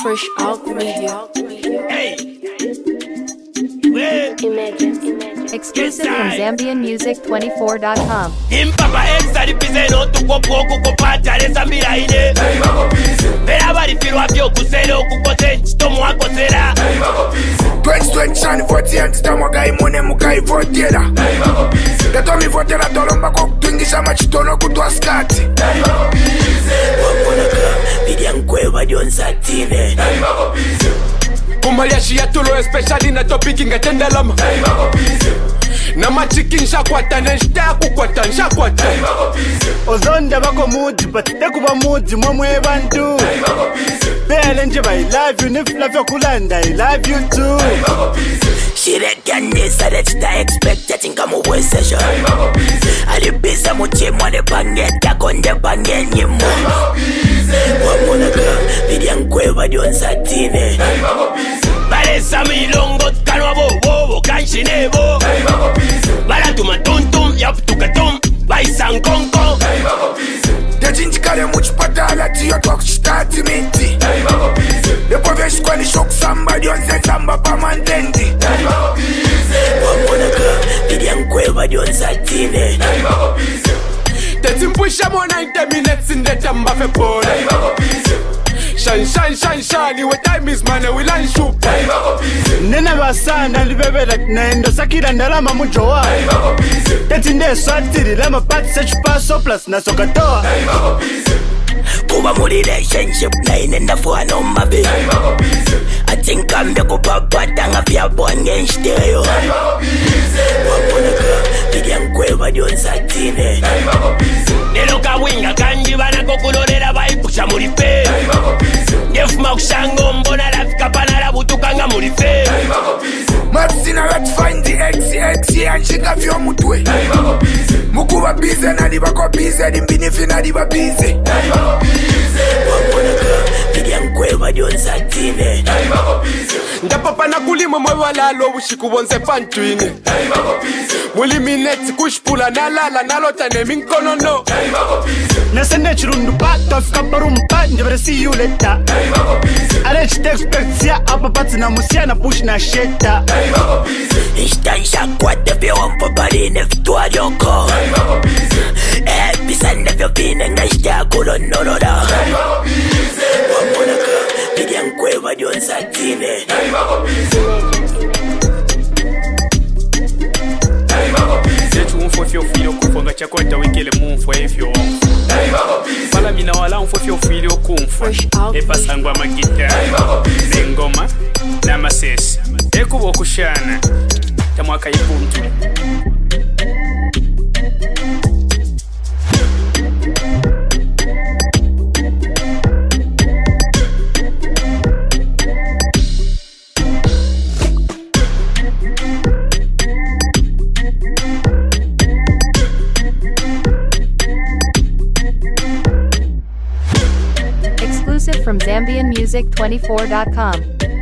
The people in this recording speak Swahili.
Fresh Out Media. Hey. Exclusive from ZambianMusic24.com. Impapa emsali pizeno tukopoko kopata lesa miraine. Vera barifirwa vyo kusele okukose nchitomo wakosera. 2020 40 antitamo gaimone mukaivotera. Datomi votera tolomba kokutwingisha machitono kutwa skati. Wamonaka vidia nkweva dionsatine. Kumalia shia tulo especially na topiki ngatenda lama. Na machikin shakwata neshta kukwata nshakwata. Ozonda bako mudi but tekuba mudi momwe bantu. Bele nje I love you nifla vyo kulanda I love you too. Shirekanisa rechita expected ingamu wesesho. Alibisa muchimwa ne pangeta konde pangenyimo. Wamonaka vidia nkweva dionsatine. Balesa milongo kanwa bobo kanshinebo. Balatuma tuntum yaputuka tum baisankonko. Dejinjikale muchipatala tiyo twakuchitati minti. Depo vyeshkwani shokusamba dionse samba pamandendi. Wamonaka vidia nkweva dionsatine. Tetimpwisha mo 90 minutes in the tamba fe pole. Shine, shine, shine, shine, your time is money, we land shoot. Nena basana libebela nendo sakira ndalama mujoa. Teti nde swatiri lama pati sechupa soplas na sokatoa. Kuba mu relationship na inenda fuwa no mabe. Atinkambe kupapata nga vyabwa ngenshiteyo. Wamonaka vidia nkweva dionsatine. Nelo kawinga kanjibana kokulorera baipusha murife. Ngefuma kushango mbona lafika panala butukanga murife. Matsina let's find the X yanshika vyo mutwe. Mukuba bize nali bako bize dimbinifi nali babize. Wamonaka vidia nkweva dionsatine. Ndapapa na kulima mwe walalo bushiku bonse pantwine. Muli mineti kushpula nalala nalota ne minkono no. Nasende chirundu pato fika parumpa njebere see you later. Arech te expect siya apa pati na musia na push na sheta. Ishtansha kwate vyo mpapari neftua yoko. Episa nefyo vine ngashtia kulo nolora. Wamonaka vidia nkweva dionsatine. Zetu umfo fio fili okufonga chakwata wikele mumfo efyo. Pala mina wala umfo fio fili okumfo. Epasangwa magita, nengoma, na masesa. Ekubo kushana, tamwaka ipuntu. Exclusive from ZambianMusic24.com.